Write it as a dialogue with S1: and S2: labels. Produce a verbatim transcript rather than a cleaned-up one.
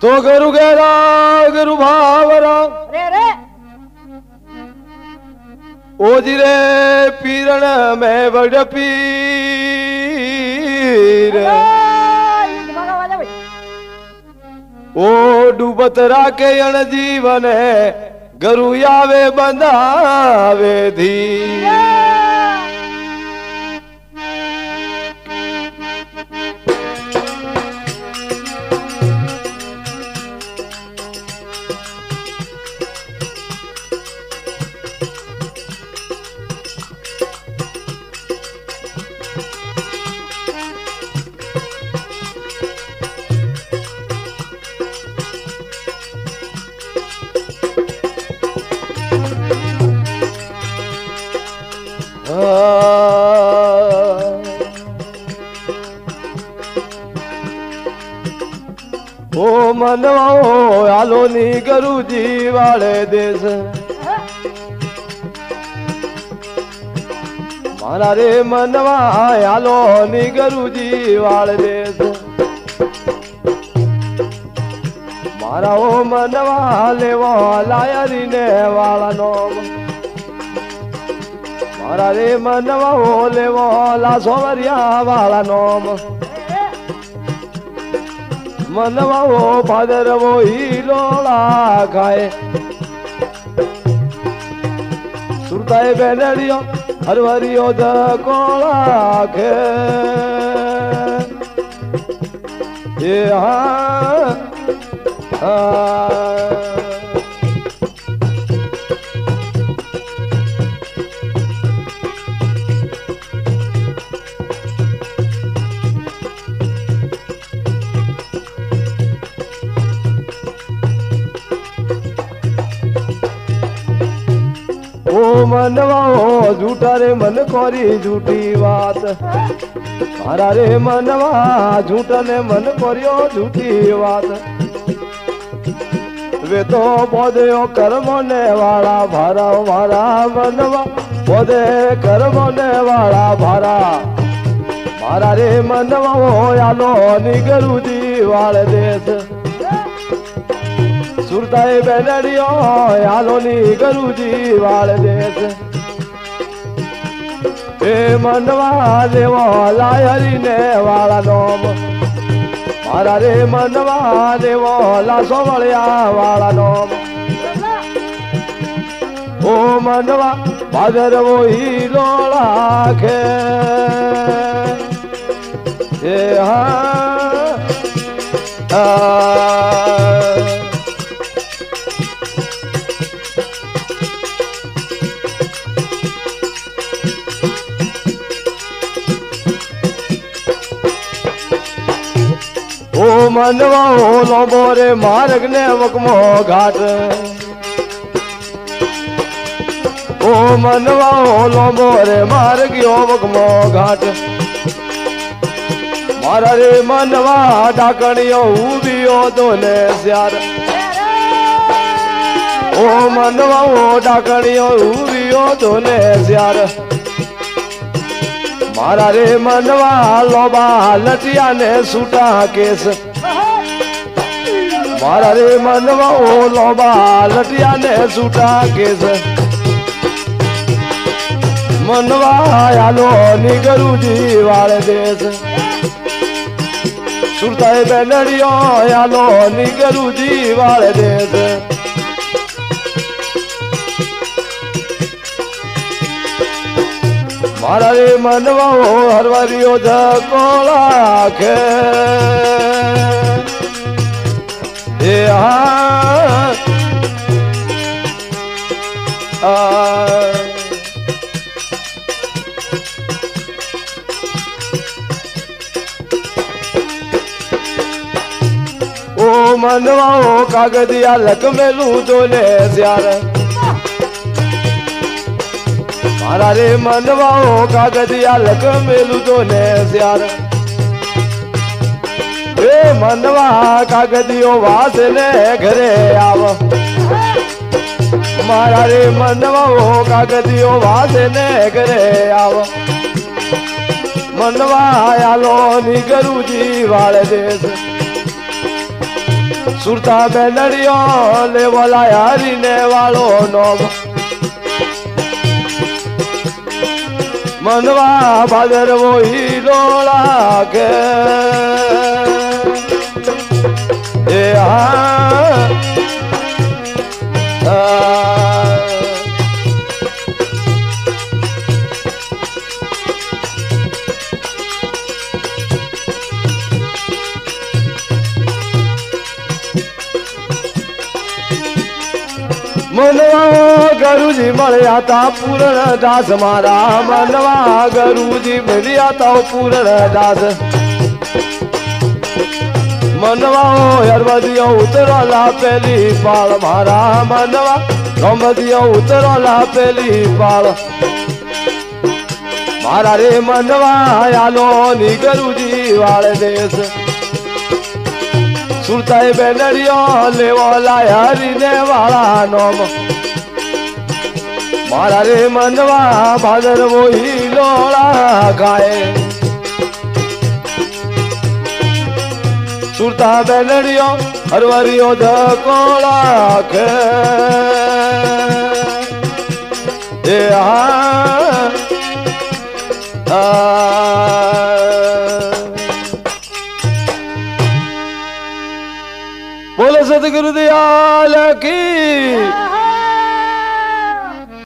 S1: तो गुरु गेरा गुरु भावरा
S2: रे रे
S1: ओजिरे पीरण में बड़ पीर ओ डूबत राके अण जीवन गुरु आवे बंधावे धीर ओ मनवाओ आलो नी गुरु जी वाले देश मारा रे मनवा आलो नी गुरु जी वाले देश मारा ओ मनवा लेवा लायरी ने वाला नोम मारा रे मनवा ओ लेवा ला सोवरिया वाला नोम मनवा वो भादर वो ही लोला खाए सुरताए बेनड़ियो हरवरियो द कोला खे ये हाँ ओ मनवा झूठा रे मन कोरी झूठी बात मारा रे मनवा झूठा ने मन कोरियो झूठी बात वे तो बोधे कर्मोने वाला भारा मारा मनवा बोधे कर्मोने वाला भारा मारा रे मनवा आलो नी गुरु जी वाले देश सुरताए बेनड़ियो आलो नी गुरु जी वाले देश ए मनवा देवो लायरी ने वाला नोम मारा रे मनवा देवो ला सोवलिया वाला नोम ओ मनवा भादर वो ही लोला खे ए हाँ ओ मनवा ओ लोबो रे मार्ग ने वकमो घाट ओ मनवा ओ लोबो रे मार्ग यो वकमो घाट मारा रे मनवा डाकणियो उबियो दोने स्यार ओ मनवा ओ डाकणियो उबियो दोने स्यार मारा रे मनवा लोबा लटिया ने सूटा केस मारा रे मनवा ओ लोबा लटिया ने सूटा केस मनवा आलो नी गुरु जी वाले देश सुरताए बेनड़ियो आलो नी गुरु जी वाले देश मारा रे मनवा हरवरियो द कोला खे ए हाँ ओ मनवा कागदिया लक मेलू दोने स्यार मारा रे मनवा कागदिया लक मेलू दोने स्यार ए मनवा कागदियो वास ने घरे आव मारा रे मनवा कागदियो वास ने घरे आव मनवा आलो नी गुरु जी वाले देश सुरता बेनड़ियो ले बोला यारी ने वालो नोम मनवा भादर वो ही लोला के ए आ मनवा गुरुजी મળ્યા તા પૂરણ દાસ મારા मनवा गुरुजी મળ્યા ता पूरण दास मनवा हरवदियो उतरला पेली पाल मारा मनवा गमदियो उतरला पेली पाल मारा रे मनवा आलो नी गुरुजी वाले देश सुरताई बेनड़ियो लेवो लाया हरीने वाला नोम मारा रे मनवा भादर वो ही लोला गाए सुरता बेनड़ियो हरवरियो धकोला के ए आ बोलो सतगुरु दयाल की।